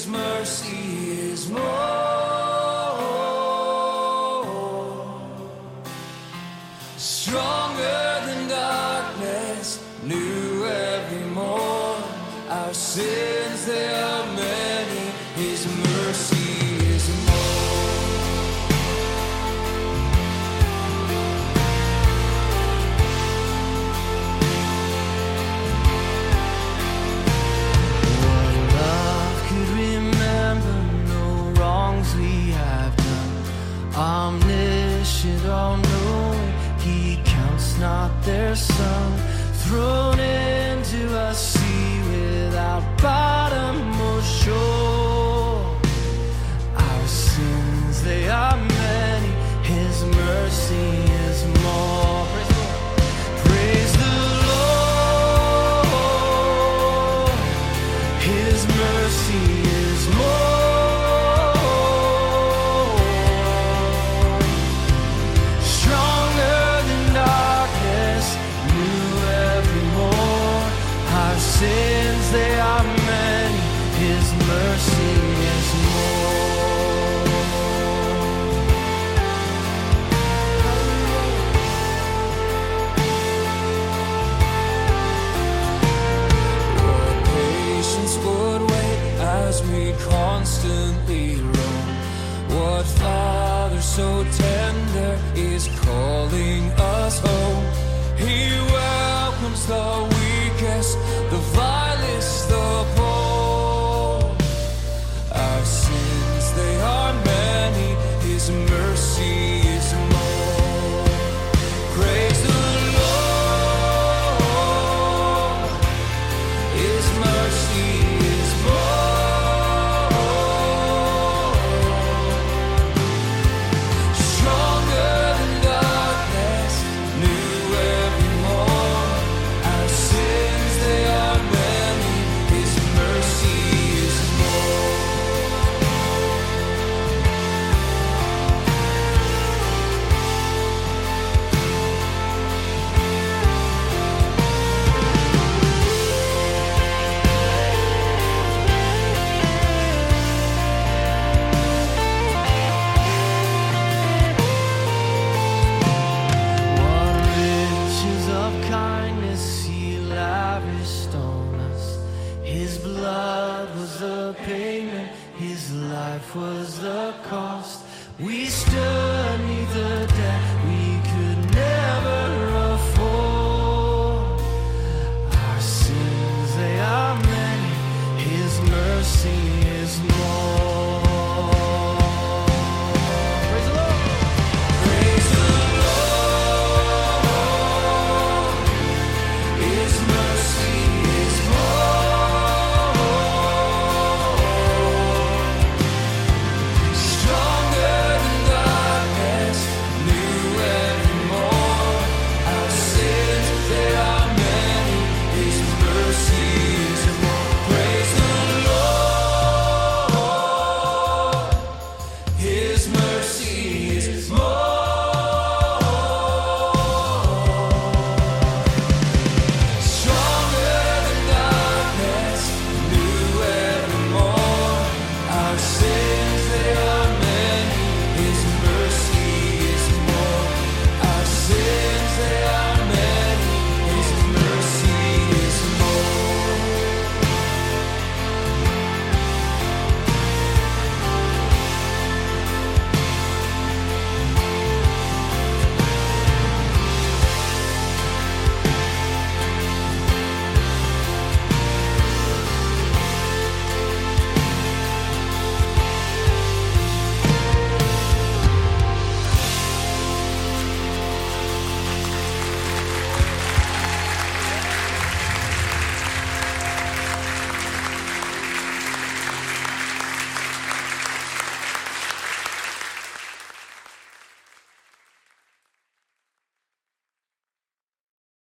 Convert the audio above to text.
mercy is more. Stronger than darkness, new every morn. Our sins, they are many, His mercy is more. What love could remember, no wrongs we have done. Omniscient, all-knowing, He counts not their sum. Thrown into a sea without bottom or shore. Our sins, they are many, His mercy is more. Praise the Lord. His mercy is more. Stronger than darkness, new every morn. Our sins, they are many, His mercy is more. What patience would wait as we constantly roam. What Father so tender is calling us home. He welcomes the weakest, the vilest, the poor. Our sins, they are many, His mercy is more. Praise the Lord. His mercy is more. Stronger than darkness, new every morn. Our sins, they are many, His mercy is more. What riches of kindness He lavished on us. His blood was the payment, His life was the cost. We stood